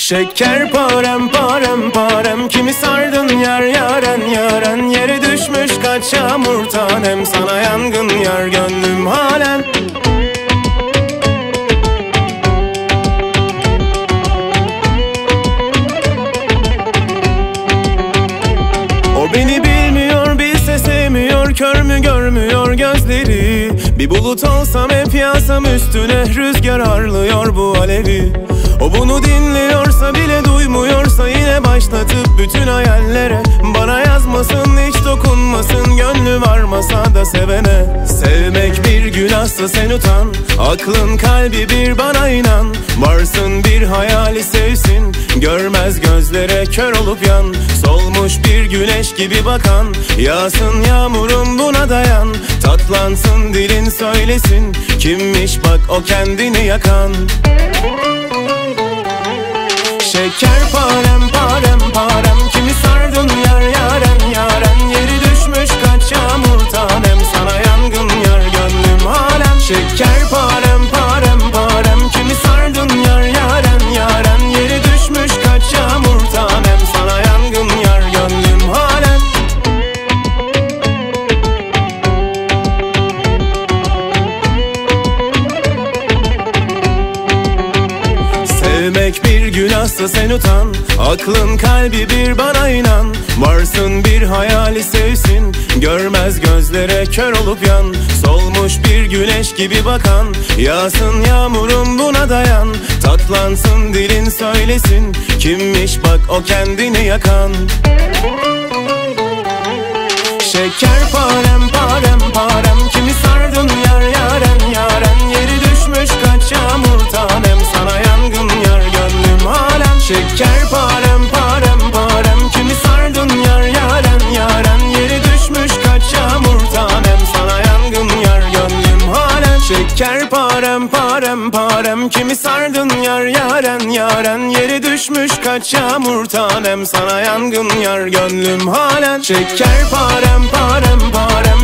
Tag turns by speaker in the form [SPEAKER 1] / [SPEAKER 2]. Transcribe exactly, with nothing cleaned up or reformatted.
[SPEAKER 1] Şeker parem parem parem, kimi sardın yar yaren yaren. Yere düşmüş kaç yağmur tanem, sana yangın yar gönlüm halen. O beni bilmiyor, bilse sevmiyor, kör mü görmüyor gözleri. Bir bulut olsam hep yağsam üstüne, rüzgar harlıyor bu alevi. O bunu dinliyorsa bile duymuyorsa, yine başlatıp bütün hayallere. Bana yazmasın, hiç dokunmasın, gönlü varmasa da sevene. Sevmek bir günahsa sen utan, aklın kalbi bir bana inan. Varsın bir hayali sevsin, görmez gözlere kör olup yan. Solmuş bir güneş gibi bakan, yağsın yağmurum buna dayan. Tatlansın dilin söylesin, kimmiş bak o kendini yakan. Şeker parem parem parem, kimi sardın yar yaren yaren. Yeri düşmüş kaç yağmur tanem, sana yangın yar gönlüm halen. Şeker parem parem parem, kimi sardın yar yaren yaren. Yeri düşmüş kaç yağmur tanem, sana yangın yar gönlüm halen. Sevmek bir günahsa sen utan, aklın kalbi bir bana inan. Varsın bir hayali sevsin, görmez gözlere kör olup yan. Solmuş bir güneş gibi bakan, yağsın yağmurum buna dayan. Tatlansın dilin söylesin, kimmiş bak o kendini yakan. Şeker parem parem parem, kimi sardın yar yaren yaren. Yeri düşmüş kaç yağmur tanem, sana yangın yar gönlüm halen. Şeker parem parem parem, kimi sardın yar yaren yaren. Yeri düşmüş kaç yağmur tanem, sana yangın yar gönlüm halen. Şeker parem parem parem, kimi sardın yar yaren yaren. Yeri düşmüş kaç yağmur tanem, sana yangın yar gönlüm halen. Şeker parem parem parem,